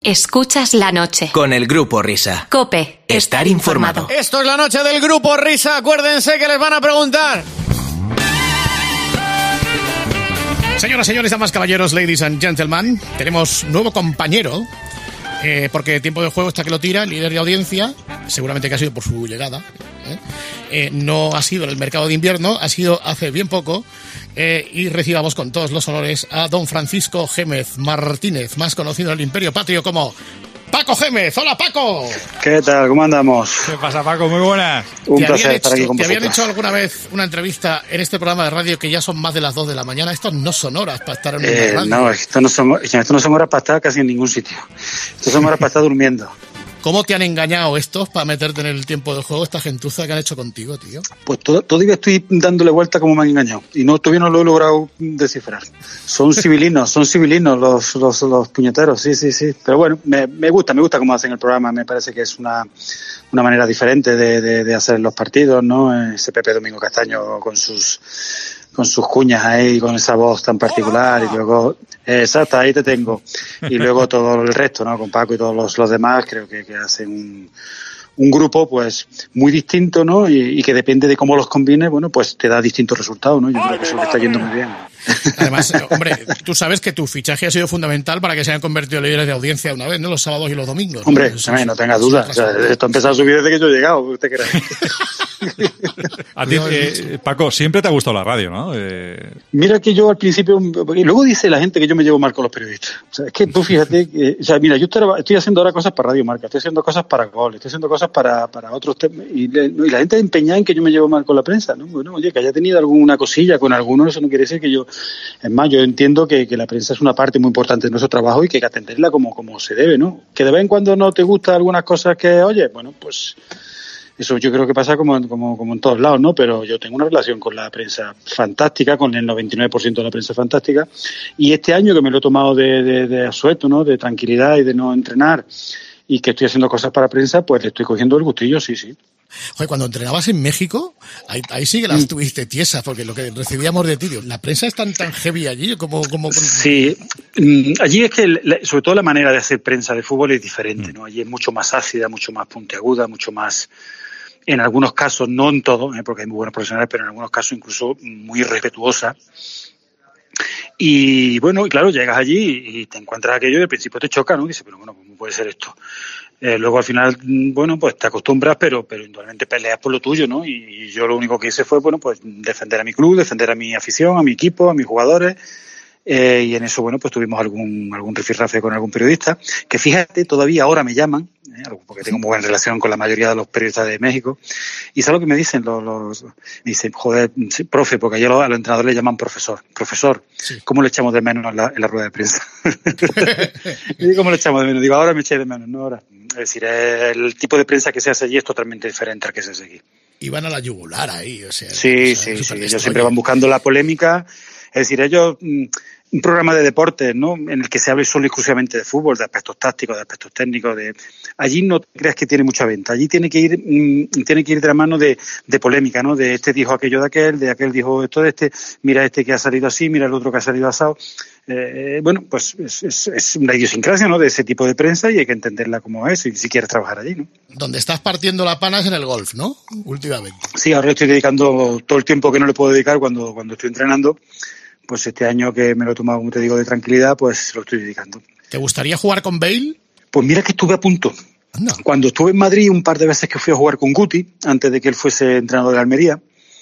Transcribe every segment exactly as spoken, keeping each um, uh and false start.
Escuchas la noche. Con el Grupo Risa. COPE. Estar informado. Esto es la noche del Grupo Risa. Acuérdense que les van a preguntar. Señoras, señores, damas, caballeros, ladies and gentlemen, tenemos nuevo compañero, eh, porque Tiempo de Juego está que lo tira, líder de audiencia, seguramente que ha sido por su llegada, ¿eh? Eh, no ha sido en el mercado de invierno, ha sido hace bien poco, eh, y recibamos con todos los honores a don Francisco Gémez Martínez, más conocido en el Imperio Patrio como Paco Gémez. ¡Hola, Paco! ¿Qué tal? ¿Cómo andamos? ¿Qué pasa, Paco? Muy buenas. Un placer estar aquí con ¿Te vosotros. habían hecho alguna vez una entrevista en este programa de radio que ya son más de las dos de la mañana? Estos no son horas para estar en Eh, una radio. no, esto no, son, esto no son horas para estar casi en ningún sitio. Esto son horas para estar durmiendo. ¿Cómo te han engañado estos para meterte en el Tiempo de Juego, esta gentuza que han hecho contigo, tío? Pues todo, todavía estoy dándole vuelta como me han engañado. Y no, todavía no lo he logrado descifrar. Son civilinos, son civilinos los, los, los puñeteros, sí, sí, sí. Pero bueno, me, me gusta, me gusta cómo hacen el programa. Me parece que es una, una manera diferente de, de, de hacer los partidos, ¿no? Ese Pepe Domingo Castaño con sus... con sus cuñas ahí, con esa voz tan particular, y luego, eh, exacto, ahí te tengo, y luego todo el resto, ¿no? Con Paco y todos los, los demás, creo que, que hacen un, un grupo, pues, muy distinto, ¿no? Y, y que depende de cómo los combines, bueno, pues te da distintos resultados, ¿no? Yo creo que eso le está yendo muy bien. Además, hombre, tú sabes que tu fichaje ha sido fundamental para que se hayan convertido en líderes de audiencia una vez, ¿no? Los sábados y los domingos, ¿no? Hombre, Eso, no, eso, no tengas eso, dudas, o sea, esto ha empezado a subir desde que yo he llegado, ¿usted cree? A ti, eh, Paco, siempre te ha gustado la radio, ¿no? Eh... Mira que yo al principio, y luego dice la gente que yo me llevo mal con los periodistas. O sea, es que tú fíjate, que, o sea, mira, yo estoy, estoy haciendo ahora cosas para Radio Marca, estoy haciendo cosas para Gol, estoy haciendo cosas para, para otros temas, y, y la gente empeñada en que yo me llevo mal con la prensa, ¿no? Bueno, oye, que haya tenido alguna cosilla con alguno, eso no quiere decir que yo, es más, yo entiendo que, que la prensa es una parte muy importante de nuestro trabajo y que hay que atenderla como, como se debe, ¿no? Que de vez en cuando no te gustan algunas cosas que, oye, bueno, pues... Eso yo creo que pasa como, como, como en todos lados, ¿no? Pero yo tengo una relación con la prensa fantástica, con el noventa y nueve por ciento de la prensa fantástica. Y este año que me lo he tomado de, de, de asueto, ¿no? De tranquilidad y de no entrenar, y que estoy haciendo cosas para prensa, pues le estoy cogiendo el gustillo, sí, sí. Joder, cuando entrenabas en México, ahí, ahí sí que las tuviste tiesas, porque lo que recibíamos de ti, la prensa es tan, tan heavy allí como... como... Sí, allí es que, sobre todo la manera de hacer prensa de fútbol es diferente, ¿no? Allí es mucho más ácida, mucho más puntiaguda, mucho más... En algunos casos, no en todo, ¿eh? Porque hay muy buenos profesionales, pero en algunos casos incluso muy respetuosa. Y bueno, y claro, llegas allí y te encuentras aquello y al principio te choca, ¿no? Dices, pero bueno, ¿cómo puede ser esto? Eh, luego al final, bueno, pues te acostumbras, pero pero indudablemente peleas por lo tuyo, ¿no? Y, y yo lo único que hice fue, bueno, pues defender a mi club, defender a mi afición, a mi equipo, a mis jugadores. Eh, y en eso, bueno, pues tuvimos algún algún rifirrafe con algún periodista, que fíjate, todavía ahora me llaman, eh, porque tengo muy buena relación con la mayoría de los periodistas de México, y ¿sabes lo que me dicen? Los, los, me dicen, joder, sí, profe, porque allá a los entrenadores le llaman profesor. Profesor, sí. ¿Cómo le echamos de menos en la, en la rueda de prensa? Y digo, ¿cómo le echamos de menos? Digo, ahora me eché de menos, no ahora. Es decir, el tipo de prensa que se hace allí es totalmente diferente al que se hace aquí. Y van a la yugular ahí, o sea... Sí, o sea, sí, sí, ellos siempre van buscando la polémica. Es decir, ellos, un programa de deportes, ¿no? En el que se hable solo y exclusivamente de fútbol, de aspectos tácticos, de aspectos técnicos, de allí no creas que tiene mucha venta. Allí tiene que ir, mmm, tiene que ir de la mano de, de polémica, ¿no? De este dijo aquello de aquel, de aquel dijo esto de este, mira este que ha salido así, mira el otro que ha salido asado. Eh, bueno, pues es, es, es una idiosincrasia, ¿no? De ese tipo de prensa y hay que entenderla como es, si, si quieres trabajar allí, ¿no? Donde estás partiendo la pana es en el golf, ¿no? Últimamente. Sí, ahora estoy dedicando todo el tiempo que no le puedo dedicar cuando, cuando estoy entrenando. Pues este año que me lo he tomado, como te digo, de tranquilidad, pues lo estoy dedicando. ¿Te gustaría jugar con Bale? Pues mira que estuve a punto. Anda. Cuando estuve en Madrid, un par de veces que fui a jugar con Guti, antes de que él fuese entrenador de Almería,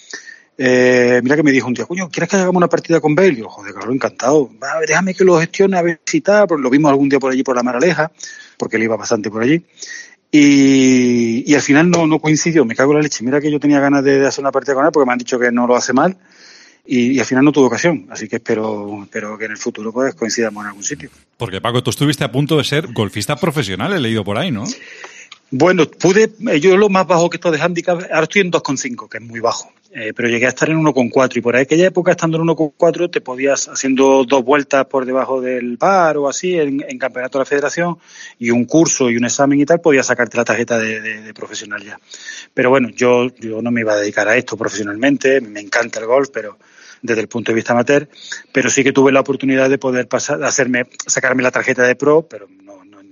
eh, mira que me dijo un día, coño, ¿quieres que hagamos una partida con Bale? Y yo, joder, claro, encantado. Va, déjame que lo gestione, a ver si tal. Pues lo vimos algún día por allí, por la Maraleja, porque él iba bastante por allí. Y, y al final no, no coincidió, me cago en la leche. Mira que yo tenía ganas de, de hacer una partida con él, porque me han dicho que no lo hace mal. Y, y al final no tuve ocasión, así que espero, espero que en el futuro pues coincidamos en algún sitio. Porque Paco, tú estuviste a punto de ser golfista profesional, he leído por ahí, ¿no? Bueno, pude, yo lo más bajo que estoy de handicap, ahora estoy en dos coma cinco, que es muy bajo, eh, pero llegué a estar en uno coma cuatro y por aquella época estando en uno coma cuatro te podías, haciendo dos vueltas por debajo del par o así, en, en campeonato de la federación y un curso y un examen y tal, podías sacarte la tarjeta de, de, de profesional ya. Pero bueno, yo, yo no me iba a dedicar a esto profesionalmente, me encanta el golf, pero desde el punto de vista amateur, pero sí que tuve la oportunidad de poder pasar, hacerme, sacarme la tarjeta de pro, pero no, no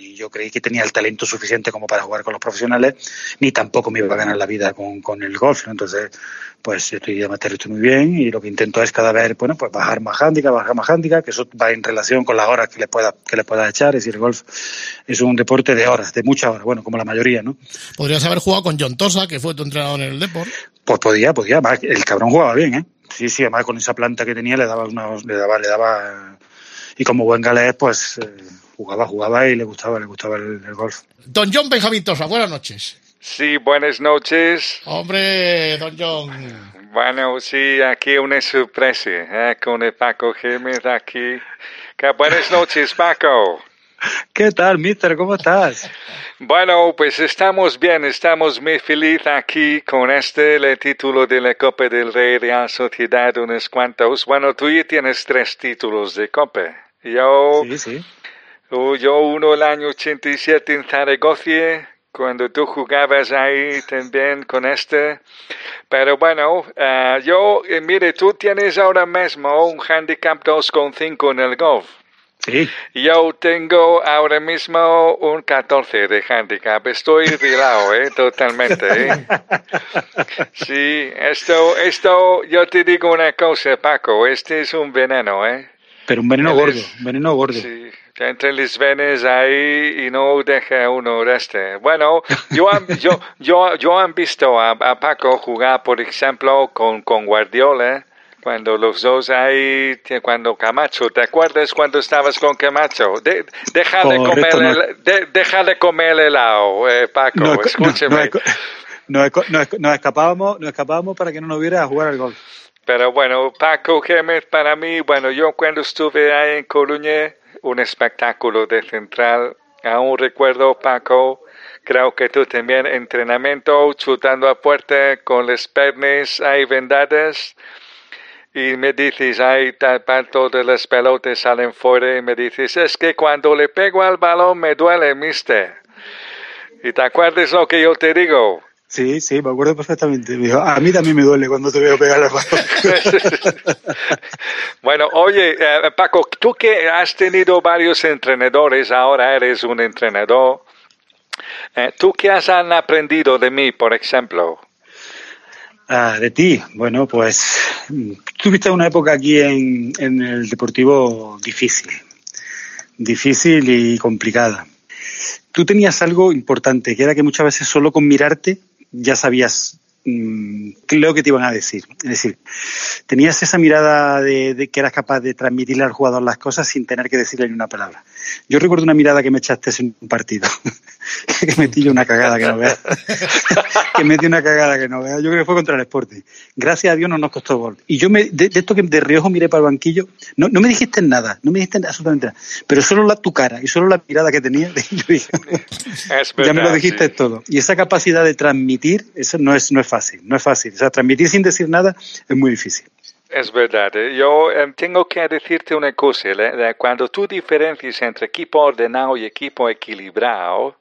ni yo creí que tenía el talento suficiente como para jugar con los profesionales, ni tampoco me iba a ganar la vida con, con el golf, ¿no? Entonces, pues estoy de amateur, estoy muy bien, y lo que intento es cada vez, bueno, pues bajar más handicap, bajar más handicap, que eso va en relación con las horas que le pueda, que le pueda echar. Es decir, el golf es un deporte de horas, de muchas horas, bueno, como la mayoría, ¿no? Podrías haber jugado con John Tosa, que fue tu entrenador en el deporte. Pues podía, podía, además, el cabrón jugaba bien, ¿eh? Sí, sí, además con esa planta que tenía le daba unos, le daba, le daba, y como buen galés, pues eh, jugaba, jugaba y le gustaba, le gustaba el, el golf. Don John Benjamín Tosa, buenas noches. Sí, buenas noches. Hombre, don John. Bueno, sí, aquí una sorpresa, ¿eh? Con el Paco Gémez aquí. Que buenas noches, Paco. ¿Qué tal, mister? ¿Cómo estás? Bueno, pues estamos bien, estamos muy felices aquí con este, el título de la Copa del Rey Real Sociedad, unos cuantos. Bueno, tú ya tienes tres títulos de Copa. Yo, sí, sí. yo uno el año ochenta y siete en Zaragoza, cuando tú jugabas ahí también con este. Pero bueno, uh, yo, eh, mire, tú tienes ahora mismo un handicap dos coma cinco en el golf. Sí. Yo tengo ahora mismo un catorce de handicap. Estoy rilado, ¿eh? Totalmente, ¿eh? Sí, esto, esto, yo te digo una cosa, Paco, este es un veneno, ¿eh? Pero un veneno Él gordo, es, un veneno gordo. Sí, entre las venas ahí y no deja uno de este. Bueno, yo, yo, yo, yo han visto a, a Paco jugar, por ejemplo, con, con Guardiola. Cuando los dos ahí, cuando Camacho, ¿te acuerdas cuando estabas con Camacho? De, deja, de comer no. el, de, deja de comer el helado, eh, Paco, no, escúcheme. No, no, no, nos escapábamos, nos escapábamos para que no nos viera a jugar al golf. Pero bueno, Paco Gémez, para mí, bueno, yo cuando estuve ahí en Coruña, un espectáculo de central, aún recuerdo, Paco, creo que tú también, entrenamiento, chutando a puerta con las piernas ahí vendadas. Y me dices, ay, tal parto de las pelotas salen fuera, y me dices, es que cuando le pego al balón me duele, mister. ¿Y te acuerdas lo que yo te digo? Sí, sí, me acuerdo perfectamente. Me dijo, a mí también me duele cuando te veo pegar al balón. Bueno, oye, eh, Paco, tú que has tenido varios entrenadores, ahora eres un entrenador, eh, ¿tú qué has aprendido de mí, por ejemplo? Ah, de ti, bueno, pues tuviste una época aquí en, en el Deportivo difícil, difícil y complicada. Tú tenías algo importante, que era que muchas veces solo con mirarte ya sabías mmm, lo que te iban a decir. Es decir, tenías esa mirada de, de que eras capaz de transmitirle al jugador las cosas sin tener que decirle ni una palabra. Yo recuerdo una mirada que me echaste en un partido, que metí yo una cagada que no veas, que metí una cagada que no veas. Yo creo que fue contra el Sporting. Gracias a Dios no nos costó gol. Y yo me, de, de esto que de reojo miré para el banquillo, no, no me dijiste nada, no me dijiste absolutamente nada, pero solo la, tu cara y solo la mirada que tenías, yo dije, es verdad, ya me lo dijiste sí. Todo. Y esa capacidad de transmitir, eso no es, no es fácil, no es fácil. O sea, transmitir sin decir nada es muy difícil. Es verdad. Yo eh, tengo que decirte una cosa. ¿eh? Cuando tú diferencias entre equipo ordenado y equipo equilibrado,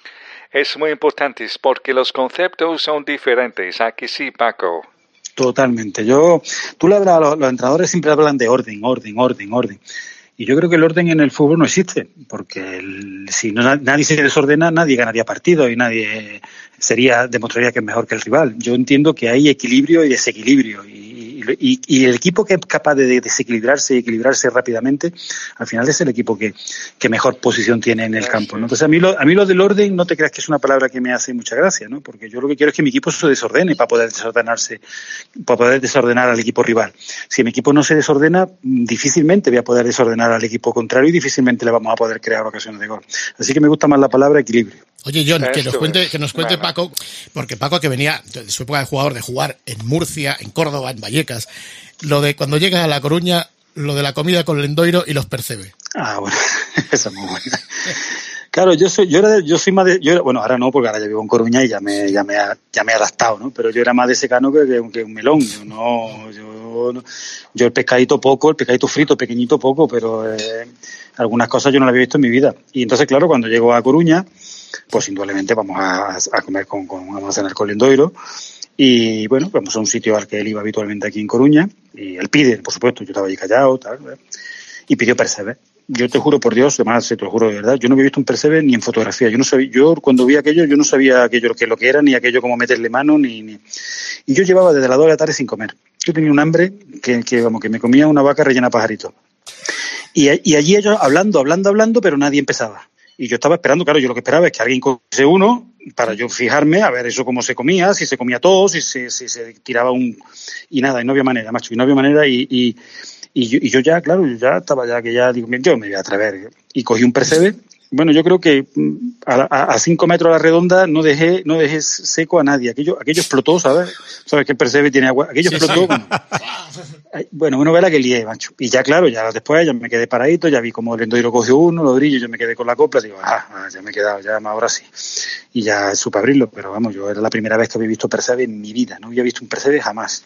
es muy importante porque los conceptos son diferentes. Aquí sí, Paco. Totalmente. Yo, tú le hablas a los, los entrenadores siempre hablan de orden, orden, orden, orden. Y yo creo que el orden en el fútbol no existe, porque el, si no, nadie se desordena, nadie ganaría partidos y nadie sería demostraría que es mejor que el rival. Yo entiendo que hay equilibrio y desequilibrio y Y, y el equipo que es capaz de desequilibrarse y equilibrarse rápidamente, al final es el equipo que, que mejor posición tiene en el campo, ¿no? Entonces, a mí, lo, a mí lo del orden, no te creas que es una palabra que me hace mucha gracia, ¿no? Porque yo lo que quiero es que mi equipo se desordene para poder desordenarse, para poder desordenar al equipo rival. Si mi equipo no se desordena, difícilmente voy a poder desordenar al equipo contrario y difícilmente le vamos a poder crear ocasiones de gol. Así que me gusta más la palabra equilibrio. Oye, John, que nos cuente, que nos cuente Paco, porque Paco que venía de su época de jugador de jugar en Murcia, en Córdoba, en Vallecas, lo de cuando llegas a La Coruña, lo de la comida con Lendoiro y los percebe. Ah, bueno, esa es muy buena. Claro, yo soy, yo era, de, yo soy más de, yo era, bueno, ahora no, porque ahora ya vivo en Coruña y ya me, ya me, ya me he adaptado, ¿no? Pero yo era más de secano que, que, que un melón. Yo no, yo, no, yo el pescadito poco, el pescadito frito, pequeñito poco, pero eh, algunas cosas yo no las había visto en mi vida. Y entonces, claro, cuando llego a Coruña, pues indudablemente vamos a, a comer con, con, vamos a cenar con Lendoiro. Y bueno, vamos a un sitio al que él iba habitualmente aquí en Coruña, y él pide, por supuesto, yo estaba allí callado, tal, ¿verdad? Y pidió percebe. yo te juro por Dios, además te lo juro de verdad, yo no había visto un percebe ni en fotografía. Yo no sabía, yo cuando vi aquello, yo no sabía aquello que lo que era, ni aquello como meterle mano, ni, ni... Y yo llevaba desde las dos de la tarde sin comer. Yo tenía un hambre que, que vamos, que me comía una vaca rellena de pajaritos. Y, y allí ellos hablando, hablando, hablando, pero nadie empezaba. Y yo estaba esperando, claro, yo lo que esperaba es que alguien cogiese uno para yo fijarme, a ver eso cómo se comía, si se comía todo, si se, si se tiraba un... Y nada, y no había manera, macho, y no había manera, y, y, y, yo, y yo ya, claro, yo ya estaba ya que ya, digo, yo me voy a atrever. Y cogí un percebe. Bueno, yo creo que a, a, a cinco metros a la redonda no dejé no dejé seco a nadie. Aquello aquello explotó, ¿sabes? ¿Sabes que el percebe tiene agua? Aquello sí, explotó. Sí. Bueno, bueno, uno ve la que lié, macho. Y ya, claro, ya después ya me quedé paradito, ya vi como el endoiro cogió uno, los brillos, yo me quedé con la copla, digo, ah, ya me he quedado, ya ahora sí. Y ya supe abrirlo, pero vamos, yo era la primera vez que había visto percebe en mi vida, no había visto un percebe jamás.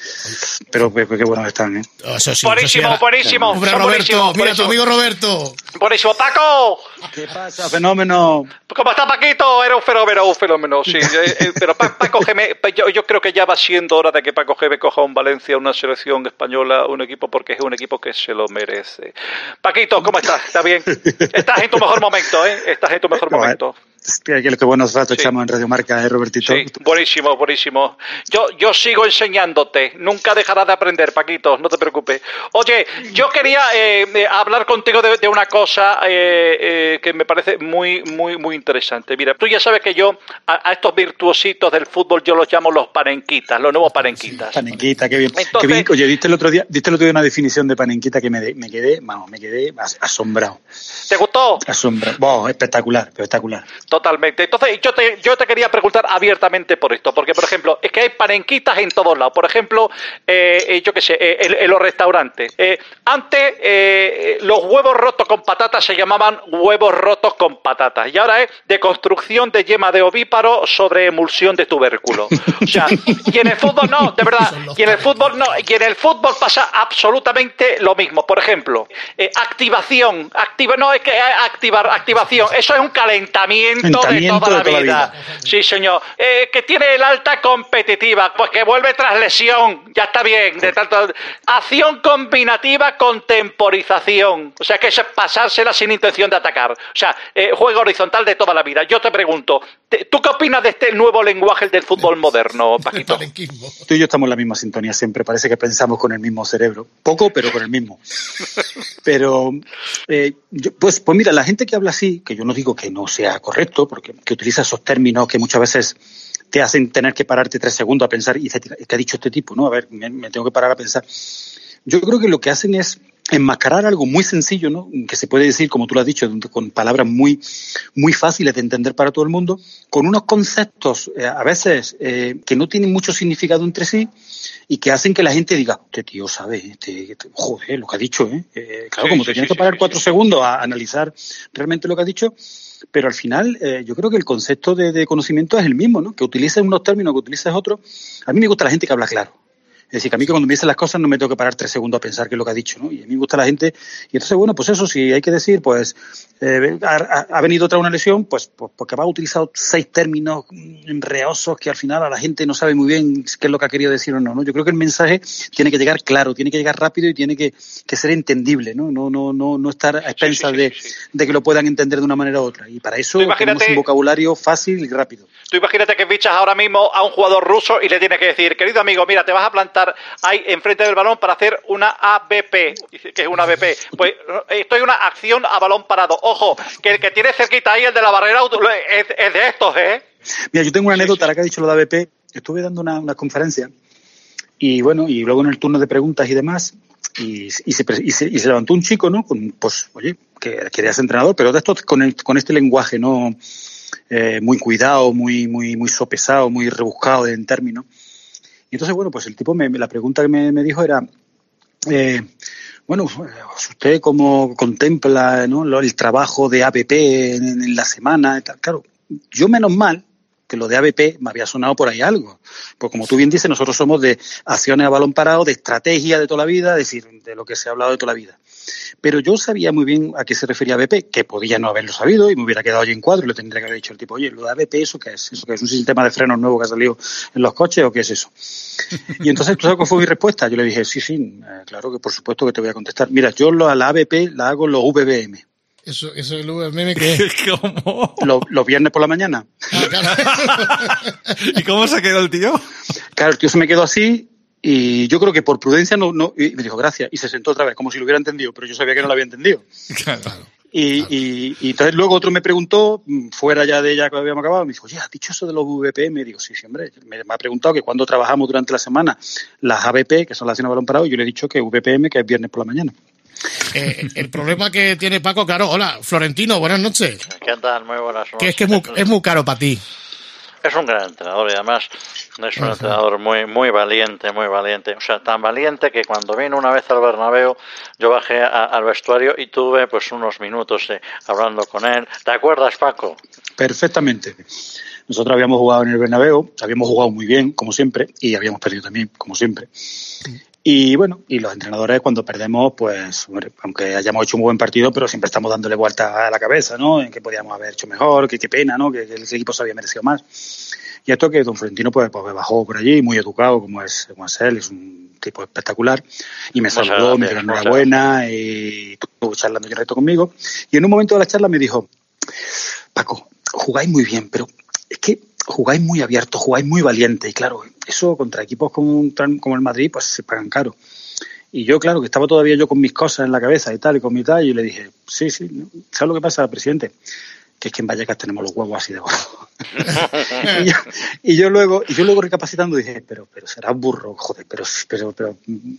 Pero qué buenos están, ¿eh? Eso sí, buenísimo, eso sí, buenísimo. Hombre, Son Roberto, buenísimos, mira tu amigo Roberto. Buenísimo, Paco. ¿Qué pasa, fenómeno? ¿Cómo está, Paquito? Era un fenómeno, un fenómeno, sí. eh, pero Paco Gémez, yo, yo creo que ya va siendo hora de que Paco Gémez coja un Valencia, una selección española, un equipo, porque es un equipo que se lo merece. Paquito, ¿cómo estás? ¿Estás bien? Estás en tu mejor momento, ¿eh? Estás en tu mejor momento. Hostia, que buenos ratos Sí. echamos en Radio Marca, ¿eh, Robertito? Sí, buenísimo, buenísimo. Yo, yo sigo enseñándote. Nunca dejarás de aprender, Paquito, no te preocupes. Oye, yo quería eh, eh, hablar contigo de, de una cosa eh, eh, que me parece muy, muy, muy interesante. Mira, tú ya sabes que yo a, a estos virtuositos del fútbol yo los llamo los panenquitas, los nuevos panenquitas. Sí, panenquita, qué bien. Entonces, qué bien. Oye, diste el otro día, diste el otro día una definición de panenquita que me, de, me quedé, vamos, me quedé asombrado. ¿Te gustó? Asombrado. Wow, espectacular, espectacular. Totalmente. Entonces, yo te, yo te quería preguntar abiertamente por esto, porque, por ejemplo, es que hay panenquitas en todos lados. Por ejemplo, eh, eh, yo qué sé, eh, en, en los restaurantes. Eh, antes, eh, los huevos rotos con patatas se llamaban huevos rotos con patatas. Y ahora es de construcción de yema de ovíparo sobre emulsión de tubérculo. O sea, y en el fútbol no, de verdad. Y en el fútbol no. Y en el fútbol pasa absolutamente lo mismo. Por ejemplo, eh, activación. Activa, no, es que activar, activación. Eso es un calentamiento de toda, la, de toda vida. la vida. Sí, señor. Eh, que tiene el alta competitiva, pues que vuelve tras lesión. Ya está bien. De tanto... Acción combinativa con temporización. O sea, que es pasársela sin intención de atacar. O sea, eh, juego horizontal de toda la vida. Yo te pregunto, ¿tú qué opinas de este nuevo lenguaje del fútbol moderno, Paquito? Tú y yo estamos en la misma sintonía siempre. Parece que pensamos con el mismo cerebro. Poco, pero con el mismo. Pero, eh, yo, pues, pues mira, la gente que habla así, que yo no digo que no sea correcto, porque que utiliza esos términos que muchas veces te hacen tener que pararte tres segundos a pensar, y ¿qué ha dicho este tipo? ¿No? A ver, me, me tengo que parar a pensar. Yo creo que lo que hacen es enmascarar algo muy sencillo, ¿no? Que se puede decir, como tú lo has dicho, con palabras muy, muy fáciles de entender para todo el mundo, con unos conceptos eh, a veces eh, que no tienen mucho significado entre sí y que hacen que la gente diga, este tío sabe, este, este, joder, lo que ha dicho, ¿eh? eh claro, sí, como sí, te tienes sí, que parar sí, cuatro sí. segundos a analizar realmente lo que ha dicho. Pero al final, eh, yo creo que el concepto de, de conocimiento es el mismo, ¿no? Que utilices unos términos, que utilices otros. A mí me gusta la gente que habla claro. Es decir, que a mí que cuando me dicen las cosas no me tengo que parar tres segundos a pensar qué es lo que ha dicho, ¿no? Y a mí me gusta la gente. Y entonces, bueno, pues eso, si hay que decir, pues eh, ha, ha venido otra una lesión, pues, pues porque va a utilizar seis términos enreosos que al final a la gente no sabe muy bien qué es lo que ha querido decir o no, ¿no? Yo creo que el mensaje tiene que llegar claro, tiene que llegar rápido y tiene que, que ser entendible, ¿no? No, no, no, no estar a expensas sí, sí, sí, sí, sí. de, de que lo puedan entender de una manera u otra. Y para eso tenemos un vocabulario fácil y rápido. Tú imagínate que fichas ahora mismo a un jugador ruso y le tienes que decir, querido amigo, mira, te vas a plantar ahí enfrente del balón para hacer una A B P, que es una A B P. Pues esto es una acción a balón parado. Ojo, que el que tiene cerquita ahí, el de la barrera, es, es de estos, ¿eh? Mira, yo tengo una anécdota, ahora que ha dicho lo de A B P. Estuve dando una, una conferencia y bueno, y luego en el turno de preguntas y demás, y, y, se, y, se, y se levantó un chico, ¿no? Con, pues, oye, que quería ser entrenador, pero de estos con, el, con este lenguaje, ¿no? Eh, muy cuidado, muy, muy, muy sopesado, muy rebuscado en términos. Y entonces, bueno, pues el tipo, me, la pregunta que me, me dijo era, eh, bueno, ¿usted cómo contempla, ¿no? el trabajo de A B P en, en la semana? Y tal? Claro, yo menos mal, que lo de A B P me había sonado por ahí algo. Pues como tú bien dices, nosotros somos de acciones a balón parado, de estrategia de toda la vida, es decir, de lo que se ha hablado de toda la vida. Pero yo sabía muy bien a qué se refería A B P, que podía no haberlo sabido y me hubiera quedado allí en cuadro y le tendría que haber dicho el tipo, oye, lo de A B P, ¿eso qué es? ¿Eso qué es? ¿Un sistema de frenos nuevo que ha salido en los coches o qué es eso? Y entonces, ¿tú sabes cuál fue mi respuesta? Yo le dije, sí, sí, eh, claro que por supuesto que te voy a contestar. Mira, yo lo, la A B P la hago en los V B M. Eso, eso es el V B M que... ¿Cómo? Los, los viernes por la mañana. Ah, claro. ¿Y cómo se quedó el tío? Claro, el tío se me quedó así y yo creo que por prudencia no, no y me dijo gracias y se sentó otra vez como si lo hubiera entendido, pero yo sabía que no lo había entendido. Claro. Y, claro. y, y entonces luego otro me preguntó, fuera ya de ya que habíamos acabado, me dijo, oye, ¿has dicho eso de los V P M? Digo, sí, sí, hombre. Me, me ha preguntado que cuando trabajamos durante la semana las A B P, que son las acciones de balón parado, y yo le he dicho que V P M, que es viernes por la mañana. Eh, el problema que tiene Paco, claro, hola, Florentino, buenas noches. ¿Qué tal? Muy buenas noches. Que es que es muy, es muy caro para ti. Es un gran entrenador y además es un entrenador muy muy valiente, muy valiente. O sea, tan valiente que cuando vino una vez al Bernabéu, yo bajé a, al vestuario y tuve pues unos minutos eh, hablando con él. ¿Te acuerdas, Paco? Perfectamente. Nosotros habíamos jugado en el Bernabéu, habíamos jugado muy bien, como siempre, y habíamos perdido también, como siempre. Y bueno, y los entrenadores cuando perdemos, pues, hombre, aunque hayamos hecho un buen partido, pero siempre estamos dándole vuelta a la cabeza, ¿no? En que podíamos haber hecho mejor, que qué pena, ¿no? Que, que el equipo se había merecido más. Y esto que don Florentino pues, pues me bajó por allí, muy educado, como es, como es él, es un tipo espectacular, y me saludó, gracias, me dio enhorabuena, y estuvo charlando un rato conmigo. Y en un momento de la charla me dijo, Paco, jugáis muy bien, pero es que jugáis muy abierto, jugáis muy valiente, y claro, eso contra equipos como, como el Madrid, pues se pagan caro. Y yo, claro, que estaba todavía yo con mis cosas en la cabeza y tal, y con mi tal, y le dije, sí, sí, ¿sabes lo que pasa, presidente? Que es que en Vallecas tenemos los huevos así de gordos. y, yo, y yo luego y yo luego recapacitando dije, pero pero será burro, joder, pero pero pero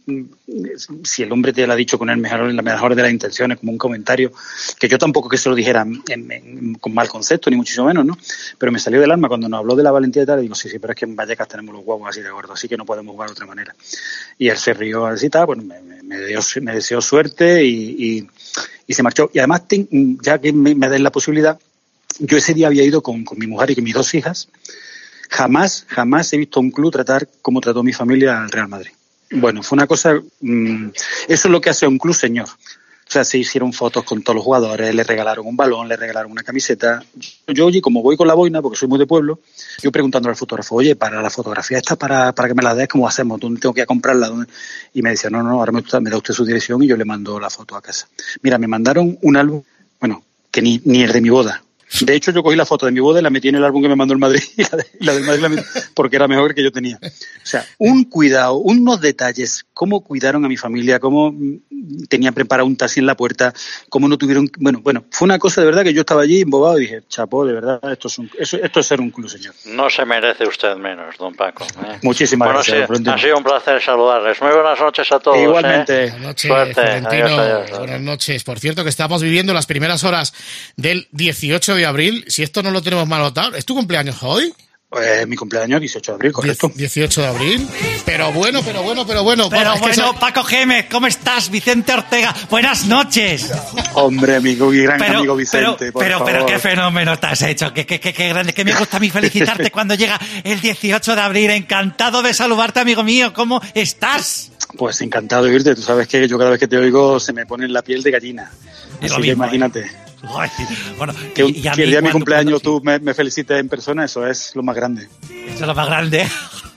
si el hombre te lo ha dicho con el mejor, la mejor de las intenciones, como un comentario, que yo tampoco que se lo dijera en, en, con mal concepto, ni muchísimo menos, ¿no? Pero me salió del alma cuando nos habló de la valentía y tal, y digo, sí, sí, pero es que en Vallecas tenemos los huevos así de gordos, así que no podemos jugar de otra manera. Y él se rió así, tal, bueno, me, me, me, dio, me deseó suerte y, y, y se marchó. Y además, ten, ya que me, me den la posibilidad, yo ese día había ido con, con mi mujer y con mis dos hijas. Jamás, jamás he visto a un club tratar como trató mi familia al Real Madrid. Bueno, fue una cosa... Mmm, eso es lo que hace un club, señor. O sea, se hicieron fotos con todos los jugadores, le regalaron un balón, le regalaron una camiseta. Yo, oye, como voy con la boina, porque soy muy de pueblo, yo preguntando al fotógrafo, oye, para la fotografía esta, para, para que me la des, ¿cómo hacemos? ¿Dónde tengo que ir a comprarla? ¿Dónde? Y me decía, no, no, ahora me, me da usted su dirección y yo le mando la foto a casa. Mira, me mandaron un álbum, bueno, que ni, ni el de mi boda. De hecho, yo cogí la foto de mi boda y la metí en el álbum que me mandó el Madrid y la, de, y la del Madrid la metí porque era mejor que yo tenía. O sea, un cuidado, unos detalles, cómo cuidaron a mi familia, cómo tenían preparado un taxi en la puerta, cómo no tuvieron... Bueno, bueno, fue una cosa de verdad que yo estaba allí embobado y dije, chapó, de verdad, esto es, un, eso, esto es ser un club, señor. No se merece usted menos, don Paco. ¿eh? Muchísimas bueno, gracias. Sí, ha sido un placer saludarles. Muy buenas noches a todos. Igualmente. ¿eh? Buenas noches, Suerte. Florentino. Adiós, adiós, adiós. Buenas noches. Por cierto, que estamos viviendo las primeras horas del dieciocho de abril. Si esto no lo tenemos mal notado, ¿es tu cumpleaños hoy? Pues mi cumpleaños dieciocho de abril, correcto. dieciocho de abril. Pero bueno, pero bueno, pero bueno. Pero bueno, bueno, es Paco Gémez, ¿cómo estás? Vicente Ortega, buenas noches. Hombre, amigo y gran pero, amigo Vicente, pero, por pero, favor. pero qué fenómeno te has hecho, qué, qué, qué, qué grande, que me gusta a mí felicitarte cuando llega el dieciocho de abril. Encantado de saludarte, amigo mío, ¿cómo estás? Pues encantado de oírte, tú sabes que yo cada vez que te oigo se me pone la piel de gallina. Y Así lo que mismo, imagínate. ¿eh? Bueno, que, y, y a que el mí día de mi cuando- cumpleaños cuando- tú me, me felicites en persona, eso es lo más grande. Eso es lo más grande.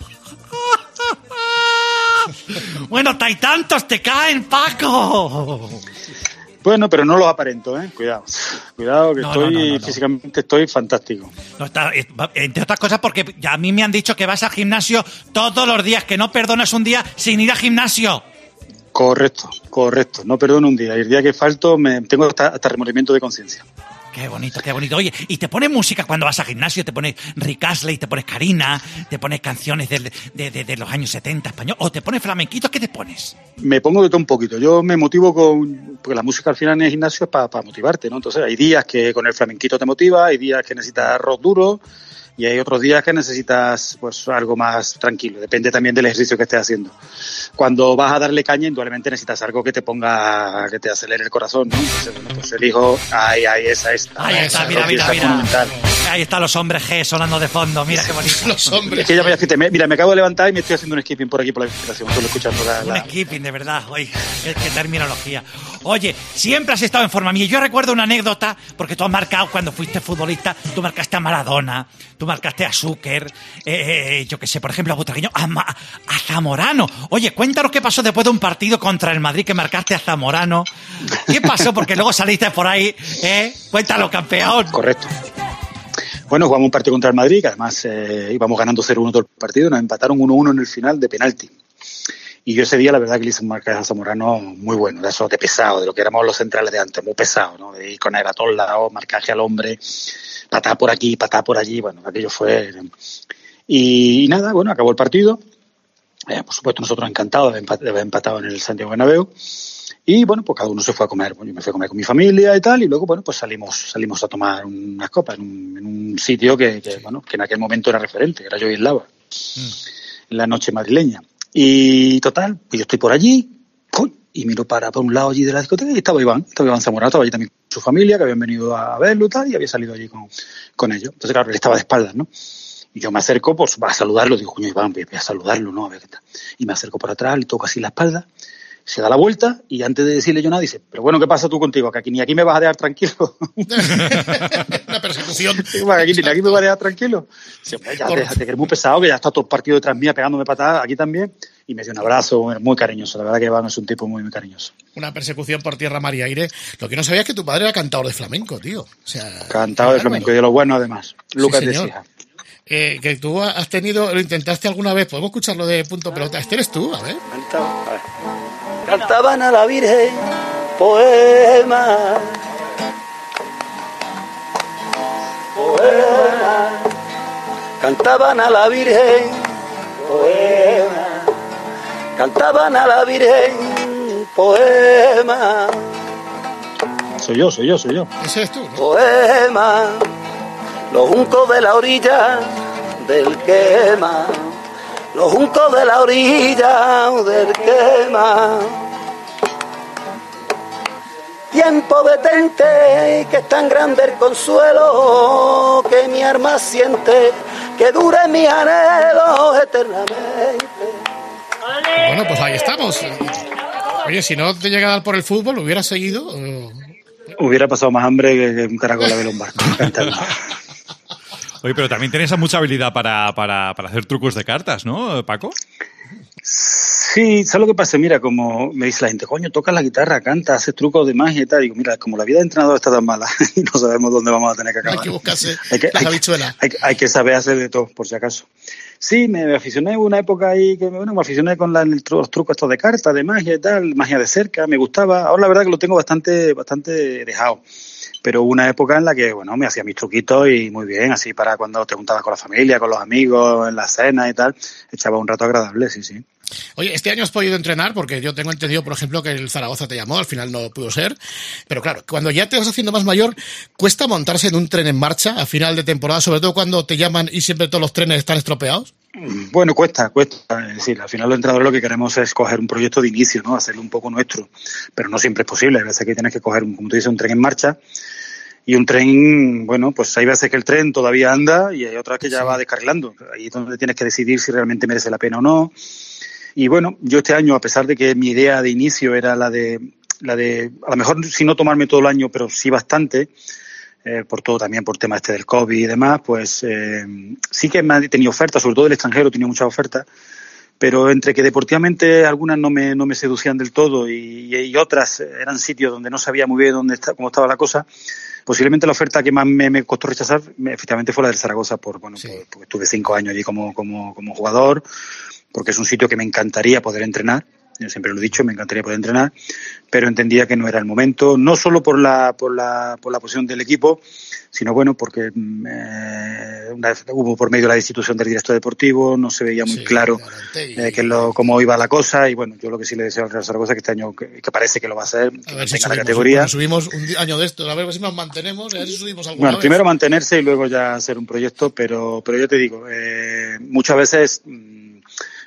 Bueno, hay tantos, te caen, Paco. Bueno, pero no los aparento, ¿eh? Cuidado. Cuidado, que No, estoy, no, no, no, no. físicamente estoy fantástico. No está, eh, va- entre otras cosas porque ya a mí me han dicho que vas al gimnasio todos los días, que no perdonas un día sin ir al gimnasio. Correcto, correcto. No perdono un día. Y el día que falto me tengo hasta, hasta remordimiento de conciencia. Qué bonito, qué bonito. Oye, ¿y te pones música cuando vas al gimnasio? ¿Te pones Rick Astley, te pones Karina, te pones canciones del- de, de- de los años setenta español? ¿O te pones flamenquitos? ¿Qué te pones? Me pongo de todo un poquito. Yo me motivo con... Porque la música al final en el gimnasio es para motivarte, ¿no? Entonces hay días que con el flamenquito te motiva, hay días que necesitas rock duro y hay otros días que necesitas pues algo más tranquilo. Depende también del ejercicio que estés haciendo. Cuando vas a darle caña, indudablemente necesitas algo que te ponga, que te acelere el corazón, ¿no? Entonces, bueno, pues elijo... Ay, ay, esa es. Ahí está, esa mira, rock, mira, esa mira. fundamental. Ahí están los hombres G sonando de fondo, mira qué bonito. Los hombres. Es que ya me, fíjate, me- mira, me acabo de levantar y me estoy haciendo un skipping por aquí por la habitación, solo escuchando la... Un la- skipping, de verdad. Oye, qué, qué terminología. Oye, siempre has estado en forma mía. Yo recuerdo una anécdota, porque tú has marcado cuando fuiste futbolista, tú marcaste a Maradona, tú marcaste a Zucker, eh, eh, yo qué sé, por ejemplo, a Butragueño, a, Ma- a Zamorano. Oye, cuéntanos qué pasó después de un partido contra el Madrid que marcaste a Zamorano. ¿Qué pasó? Porque luego saliste por ahí, ¿eh? Cuéntalo, campeón. Correcto. Bueno, jugamos un partido contra el Madrid, que además eh, íbamos ganando cero uno todo el partido, nos empataron uno uno en el final de penalti. Y yo ese día, la verdad, que le hice un marcaje a Zamorano muy bueno, de eso de pesado, de lo que éramos los centrales de antes, muy pesado, ¿no? De ir con él a todos lados, marcaje al hombre, patá por aquí, patá por allí, bueno, aquello fue... Y, y nada, bueno, acabó el partido. Eh, por supuesto, nosotros encantados de empat- de haber empatado en el Santiago Bernabéu. Y bueno, pues cada uno se fue a comer. Bueno, yo me fui a comer con mi familia y tal, y luego, bueno, pues salimos salimos a tomar unas copas en un, en un sitio que, que, bueno, que en aquel momento era referente, que era Yoislava, mm. en la noche madrileña. Y total, pues yo estoy por allí, ¡uy! Y miro para por un lado allí de la discoteca y estaba Iván, estaba Iván Zamorano, estaba allí también con su familia, que habían venido a verlo y tal, y había salido allí con, con ellos. Entonces, claro, él estaba de espaldas, ¿no? Y yo me acerco, pues, a saludarlo, digo, coño, Iván, voy a saludarlo, ¿no? A ver qué tal. Y me acerco por atrás, le toco así la espalda, se da la vuelta y antes de decirle yo nada dice, pero bueno, ¿qué pasa tú contigo? Que aquí ni aquí me vas a dejar tranquilo. Una persecución. Digo, aquí ni aquí me vas a dejar tranquilo. Dice, hombre, ya déjate, que eres muy pesado, que ya está todo el partido detrás mía pegándome patadas, aquí también. Y me dio un abrazo muy cariñoso. La verdad que Iván es un tipo muy, muy cariñoso. Una persecución por tierra, mar y aire. Lo que no sabía es que tu padre era cantador de flamenco, tío. O sea, Cantado de flamenco y de lo bueno además. Lucas Sí, de señor. Sija. Eh, que tú has tenido, lo intentaste alguna vez. ¿Podemos escucharlo de punto pelota? Este eres tú, a ver. Cantaban a la Virgen poemas, poemas. Cantaban a la Virgen poemas, cantaban a la Virgen poemas, Soy yo, soy yo, soy yo. Ese eres tú, ¿no? poemas. Los juncos de la orilla del quema, los juncos de la orilla del quema. Tiempo detente, que es tan grande el consuelo que mi alma siente, que dure mi anhelo eternamente. Bueno, pues ahí estamos. Oye, si no te llega a dar por el fútbol, ¿hubieras seguido? o- Hubiera pasado más hambre que que un caracol a ver un barco. Cantando. Oye, pero también tienes mucha habilidad para, para, para hacer trucos de cartas, ¿no, Paco? Sí, ¿sabes lo que pasa? Mira, como me dice la gente, coño, tocas la guitarra, canta, haces trucos de magia y tal. Digo, mira, como la vida de entrenador está tan mala y no sabemos dónde vamos a tener que acabar. Hay que buscarse Hay que, las hay, habichuelas. hay, hay que saber hacer de todo, por si acaso. Sí, me aficioné en una época ahí, que bueno, me aficioné con la, el, los trucos estos de cartas, de magia y tal, magia de cerca, me gustaba. Ahora la verdad que lo tengo bastante, bastante dejado. Pero hubo una época en la que, bueno, me hacía mis truquitos y muy bien, así para cuando te juntabas con la familia, con los amigos, en la cena y tal, echaba un rato agradable, sí, sí. Oye, este año has podido entrenar porque yo tengo entendido, por ejemplo, que el Zaragoza te llamó, al final no pudo ser. Pero claro, cuando ya te vas haciendo más mayor, cuesta montarse en un tren en marcha a final de temporada, sobre todo cuando te llaman y siempre todos los trenes están estropeados. Bueno, cuesta, cuesta. Es decir, al final los entrenadores lo que queremos es coger un proyecto de inicio, ¿no? Hacerlo un poco nuestro. Pero no siempre es posible. Hay veces que tienes que coger, un, como tú dices, un tren en marcha. Y un tren, bueno, pues hay veces que el tren todavía anda y hay otras que ya sí. va descarrilando. Ahí es donde tienes que decidir si realmente merece la pena o no. Y bueno, yo este año, a pesar de que mi idea de inicio era la de, la de a lo mejor si no tomarme todo el año, pero sí bastante, eh, por todo también por tema este del COVID y demás, pues eh, sí que me he tenido ofertas, sobre todo del extranjero, he tenido muchas ofertas, pero entre que deportivamente algunas no me, no me seducían del todo y, y otras eran sitios donde no sabía muy bien dónde está, cómo estaba la cosa. Posiblemente la oferta que más me, me costó rechazar efectivamente fue la del Zaragoza, por, bueno, sí. por, porque estuve cinco años allí como, como, como jugador, porque es un sitio que me encantaría poder entrenar, yo siempre lo he dicho, me encantaría poder entrenar, pero entendía que no era el momento, no solo por la, por la, por la posición del equipo, sino bueno, porque eh, una vez hubo por medio de la destitución del director deportivo, no se veía muy sí, claro eh, que lo, cómo iba la cosa, y bueno, yo lo que sí le deseo al Real Zaragoza que este año, que, que parece que lo va a hacer, que a ver tenga si subimos, la categoría. Subimos un año de esto, a ver si nos mantenemos, a ver si subimos alguna Bueno, vez. Primero mantenerse y luego ya hacer un proyecto, pero, pero yo te digo, eh, muchas veces... Mmm,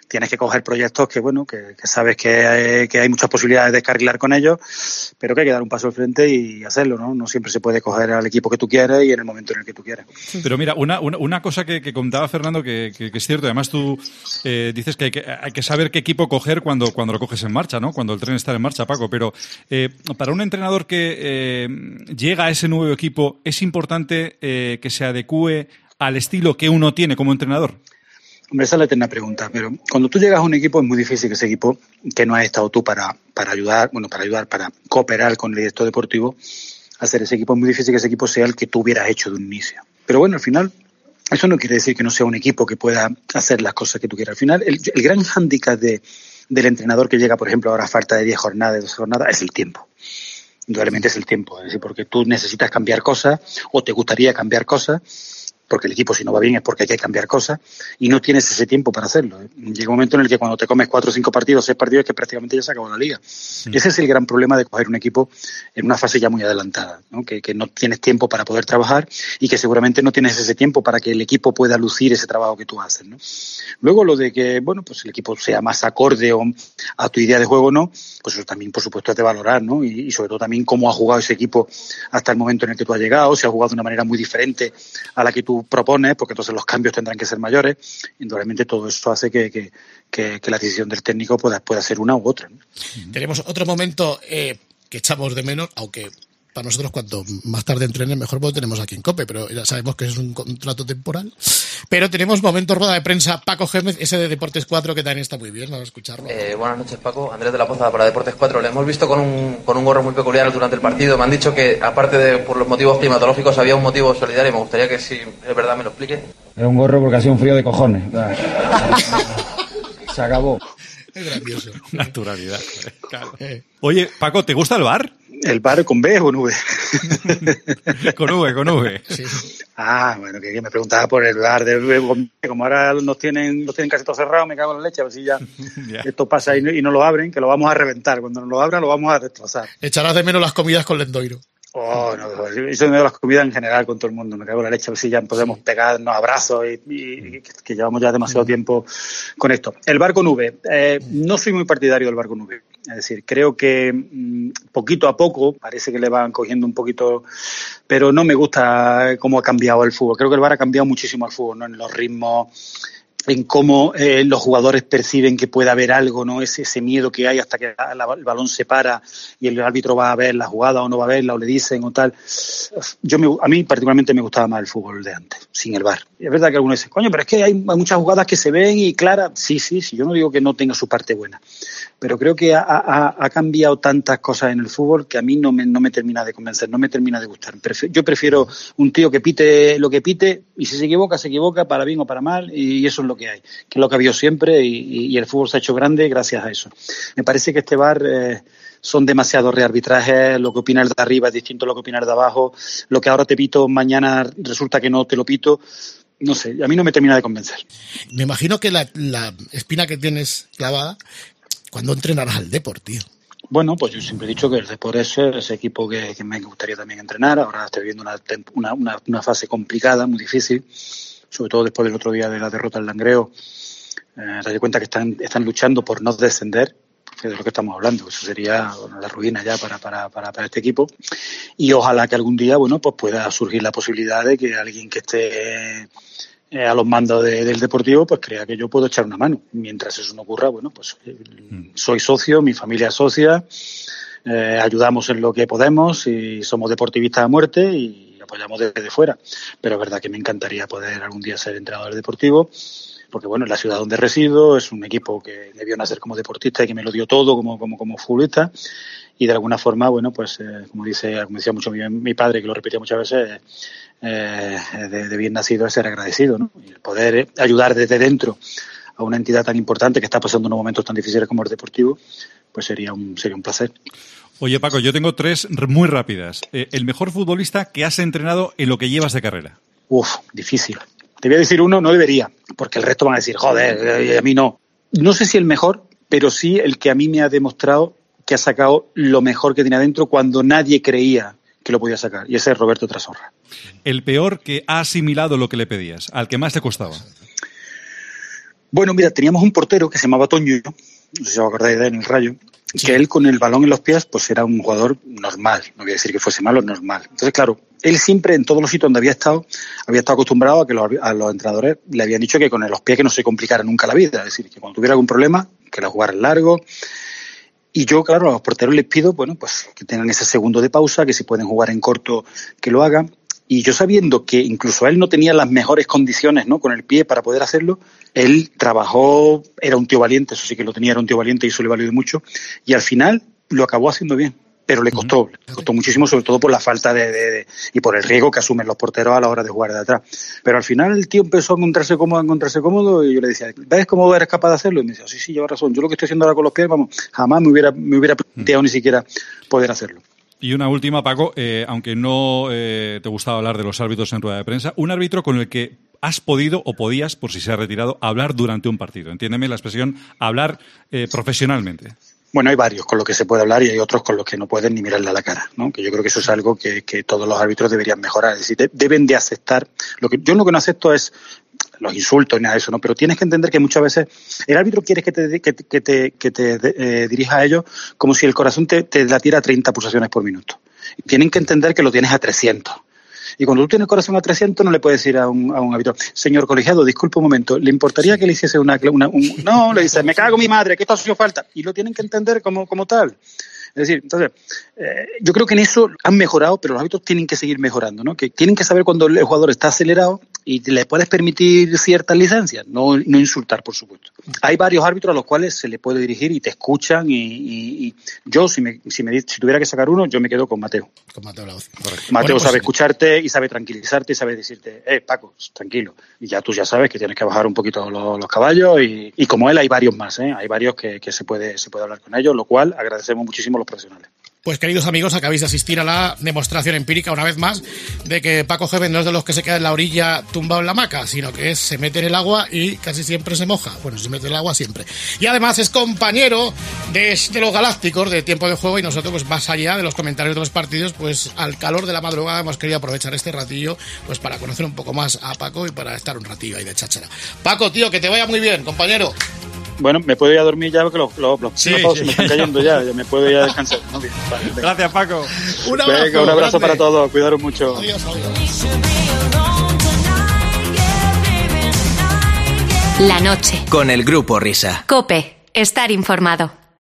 tienes que coger proyectos que, bueno, que, que sabes que hay, que hay muchas posibilidades de descarrilar con ellos, pero que hay que dar un paso al frente y hacerlo, ¿no? No siempre se puede coger al equipo que tú quieres y en el momento en el que tú quieres. Pero mira, una, una, una cosa que, que contaba Fernando que, que, que es cierto, además tú eh, dices que hay, que hay que saber qué equipo coger cuando, cuando lo coges en marcha, ¿no? Cuando el tren está en marcha, Paco, pero eh, para un entrenador que eh, llega a ese nuevo equipo, ¿es importante eh, que se adecúe al estilo que uno tiene como entrenador? Hombre, esa es la eterna pregunta, pero cuando tú llegas a un equipo es muy difícil que ese equipo, que no has estado tú para, para ayudar, bueno, para ayudar, para cooperar con el director deportivo, hacer ese equipo, es muy difícil que ese equipo sea el que tú hubieras hecho de un inicio. Pero bueno, al final, eso no quiere decir que no sea un equipo que pueda hacer las cosas que tú quieras. Al final, el, el gran hándicap de, del entrenador que llega, por ejemplo, ahora a falta de diez jornadas, de doce jornadas, es el tiempo. Indudablemente es el tiempo, es decir, porque tú necesitas cambiar cosas o te gustaría cambiar cosas, porque el equipo si no va bien es porque hay que cambiar cosas y no tienes ese tiempo para hacerlo. Llega un momento en el que cuando te comes cuatro o cinco partidos, seis partidos, es que prácticamente ya se acabó la liga. Sí. Ese es el gran problema de coger un equipo en una fase ya muy adelantada, ¿no? Que, que no tienes tiempo para poder trabajar y que seguramente no tienes ese tiempo para que el equipo pueda lucir ese trabajo que tú haces, ¿no? Luego lo de que, bueno, pues el equipo sea más acorde o a tu idea de juego o no, pues eso también, por supuesto, es de valorar, ¿no? Y, y sobre todo también cómo ha jugado ese equipo hasta el momento en el que tú has llegado, si ha jugado de una manera muy diferente a la que tú propones, porque entonces los cambios tendrán que ser mayores. Indudablemente todo eso hace que, que, que, que la decisión del técnico pueda, pueda ser una u otra, ¿no? Tenemos otro momento eh, que echamos de menos, aunque para nosotros cuanto más tarde entrenen mejor, pues lo tenemos aquí en COPE, pero ya sabemos que es un contrato temporal. Pero tenemos momento rueda de prensa, Paco Gémez, ese de Deportes cuatro, que también está muy bien, vamos a escucharlo. Eh, buenas noches, Paco. Andrés de la Poza para Deportes cuatro. Le hemos visto con un, con un gorro muy peculiar durante el partido. Me han dicho que, aparte de por los motivos climatológicos, había un motivo solidario. Me gustaría que, si es verdad, me lo explique. Era un gorro porque hacía un frío de cojones. Se acabó. Es grandioso. Naturalidad. Claro. Oye, Paco, ¿te gusta el bar? ¿El bar con B o con V? Con V, con V. Sí. Ah, bueno, que me preguntaba por el bar de V con B. Como ahora nos tienen, nos tienen casi todo cerrado, me cago en la leche, a ver si ya yeah. esto pasa y no, y no lo abren, que lo vamos a reventar. Cuando nos lo abran, lo vamos a destrozar. Echarás de menos las comidas con Lendoiro. Oh, no, eso me da las comidas en general con todo el mundo, me cago en la leche, a ver si ya podemos pegarnos abrazos y, y, y que llevamos ya demasiado tiempo con esto. El bar con V, eh, no soy muy partidario del bar con V, es decir, creo que mmm, poquito a poco, parece que le van cogiendo un poquito, pero no me gusta cómo ha cambiado el fútbol, creo que el bar ha cambiado muchísimo el fútbol, ¿no? En los ritmos, en cómo eh, los jugadores perciben que puede haber algo, ¿no? Ese, ese miedo que hay hasta que la, la, el balón se para y el árbitro va a ver la jugada o no va a verla o le dicen o tal. Yo me, a mí particularmente me gustaba más el fútbol de antes, sin el V A R. Y es verdad que algunos dicen, coño, pero es que hay, hay muchas jugadas que se ven y claras. Sí, sí, sí, yo no digo que no tenga su parte buena, pero creo que ha, ha, ha cambiado tantas cosas en el fútbol que a mí no me, no me termina de convencer, no me termina de gustar. Prefiero, yo prefiero un tío que pite lo que pite y si se equivoca, se equivoca, para bien o para mal, y eso es lo que hay, que es lo que ha habido siempre y, y el fútbol se ha hecho grande gracias a eso. Me parece que este V A R eh, son demasiados rearbitrajes, lo que opina el de arriba es distinto a lo que opina el de abajo, lo que ahora te pito, mañana resulta que no te lo pito. No sé, a mí no me termina de convencer. Me imagino que la, la espina que tienes clavada cuando entrenarás al Depor, tío. Bueno, pues yo siempre he dicho que el Depor es ese equipo que, que me gustaría también entrenar. Ahora estoy viviendo una, una, una, una fase complicada, muy difícil, sobre todo después del otro día de la derrota del Langreo. Eh, te das cuenta que están, están luchando por no descender, que es de lo que estamos hablando. Eso sería bueno, la ruina ya para, para, para, para este equipo. Y ojalá que algún día, bueno, pues pueda surgir la posibilidad de que alguien que esté eh, a los mandos de, del Deportivo, pues crea que yo puedo echar una mano. Mientras eso no ocurra, bueno, pues eh, soy socio, mi familia es socia, eh, ayudamos en lo que podemos y somos deportivistas a muerte y apoyamos desde fuera. Pero es verdad que me encantaría poder algún día ser entrenador deportivo, porque bueno, es la ciudad donde resido, es un equipo que me vio nacer como deportista y que me lo dio todo como, como, como futbolista, y de alguna forma, bueno, pues eh, como dice, como decía mucho mi, mi padre, que lo repetía muchas veces, eh, de, de bien nacido es ser agradecido, ¿no? Y el poder ayudar desde dentro a una entidad tan importante que está pasando unos momentos tan difíciles como el Deportivo, pues sería un, sería un placer. Oye, Paco, yo tengo tres muy rápidas. Eh, el mejor futbolista que has entrenado en lo que llevas de carrera. Uf, difícil. Te voy a decir uno, no debería, porque el resto van a decir, joder, a mí no. No sé si el mejor, pero sí el que a mí me ha demostrado que ha sacado lo mejor que tiene adentro cuando nadie creía que lo podía sacar, y ese es Roberto Trasorra. El peor que ha asimilado lo que le pedías, al que más te costaba. Bueno, mira, teníamos un portero que se llamaba Toño, no sé si os acordáis de él en el Rayo, Sí. que él con el balón en los pies pues era un jugador normal, no quiere decir que fuese malo, normal. Entonces, claro, él siempre en todos los sitios donde había estado, había estado acostumbrado a que los, a los entrenadores le habían dicho que con los pies que no se complicara nunca la vida, es decir, que cuando tuviera algún problema, que la jugara en largo. Y yo, claro, a los porteros les pido, bueno, pues que tengan ese segundo de pausa, que si pueden jugar en corto, que lo hagan. Y yo sabiendo que incluso él no tenía las mejores condiciones, ¿no?, con el pie para poder hacerlo, él trabajó, era un tío valiente, eso sí que lo tenía, era un tío valiente y eso le valió mucho. Y al final lo acabó haciendo bien, pero le costó, uh-huh. le costó muchísimo, sobre todo por la falta de, de, de... y por el riesgo que asumen los porteros a la hora de jugar de atrás. Pero al final el tío empezó a encontrarse cómodo, a encontrarse cómodo y yo le decía, ¿ves cómo eres capaz de hacerlo? Y me decía, sí, sí, lleva razón, yo lo que estoy haciendo ahora con los pies, vamos, jamás me hubiera, me hubiera planteado uh-huh. ni siquiera poder hacerlo. Y una última, Paco, eh, aunque no eh, te gustaba hablar de los árbitros en rueda de prensa, un árbitro con el que has podido o podías, por si se ha retirado, hablar durante un partido. Entiéndeme la expresión, hablar eh, profesionalmente. Bueno, hay varios con los que se puede hablar y hay otros con los que no pueden ni mirarle a la cara, ¿no? Que yo creo que eso es algo que, que todos los árbitros deberían mejorar. Es decir, de, deben de aceptar. Lo que yo lo que no acepto es los insultos ni nada de eso, ¿no? Pero tienes que entender que muchas veces el árbitro quiere que te, que, que te, que te eh, dirija a ellos como si el corazón te, te latiera a treinta pulsaciones por minuto. Y tienen que entender que lo tienes a trescientos. Y cuando tú tienes el corazón a trescientos no le puedes decir a un, a un árbitro, señor colegiado, disculpe un momento, ¿le importaría que le hiciese una... una un... No, le dice, me cago en mi madre, que esto ha sido falta. Y lo tienen que entender como, como tal. Es decir, entonces, eh, yo creo que en eso han mejorado, pero los árbitros tienen que seguir mejorando, ¿no? Que tienen que saber cuando el jugador está acelerado y le puedes permitir ciertas licencias, no, no insultar, por supuesto. Hay varios árbitros a los cuales se le puede dirigir y te escuchan y, y, y yo, si me, si me si tuviera que sacar uno, yo me quedo con Mateo. Con Mateo Laoz. Correcto. Mateo bueno, pues, sabe escucharte y sabe tranquilizarte y sabe decirte, eh, Paco, tranquilo. Y ya tú ya sabes que tienes que bajar un poquito los, los caballos y, y como él hay varios más, ¿eh? Hay varios que, que se puede se puede hablar con ellos, lo cual agradecemos muchísimo a los profesionales. Pues queridos amigos, acabáis de asistir a la demostración empírica una vez más de que Paco Gémez no es de los que se queda en la orilla tumbado en la hamaca, sino que es, se mete en el agua y casi siempre se moja. Bueno, se mete en el agua siempre. Y además es compañero de, de los Galácticos de Tiempo de Juego y nosotros, pues más allá de los comentarios de los partidos, pues al calor de la madrugada hemos querido aprovechar este ratillo pues para conocer un poco más a Paco y para estar un ratillo ahí de cháchara. Paco, tío, que te vaya muy bien, compañero. Bueno, me puedo ir a dormir ya porque los, los, los sí, sí, se me están cayendo ya, ya me puedo ir a descansar. ¿No? Bien, vale, gracias, Paco. Un abrazo, venga, un abrazo grande. para todos, cuidaros mucho. Adiós, adiós. La noche. Con el Grupo Risa. COPE. Estar informado.